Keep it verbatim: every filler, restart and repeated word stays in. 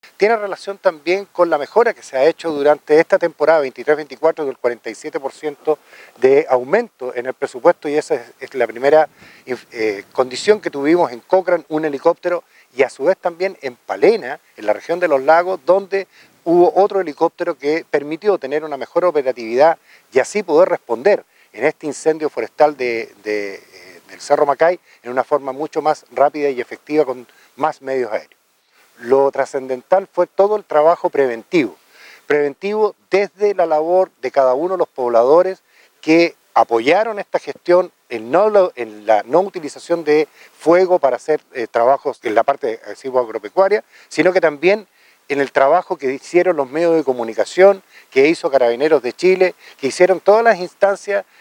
Tiene relación también con la mejora que se ha hecho durante esta temporada veintitrés veinticuatro del cuarenta y siete por ciento de aumento en el presupuesto, y esa es, es la primera eh, condición que tuvimos en Cochrane, un helicóptero, y a su vez también en Palena, en la región de los lagos, donde hubo otro helicóptero que permitió tener una mejor operatividad y así poder responder en este incendio forestal de, de, eh, del Cerro Macay en una forma mucho más rápida y efectiva con más medios aéreos. Lo trascendental fue todo el trabajo preventivo, preventivo desde la labor de cada uno de los pobladores que apoyaron esta gestión en, no, en la no utilización de fuego para hacer eh, trabajos en la parte agropecuaria, sino que también en el trabajo que hicieron los medios de comunicación, que hizo Carabineros de Chile, que hicieron todas las instancias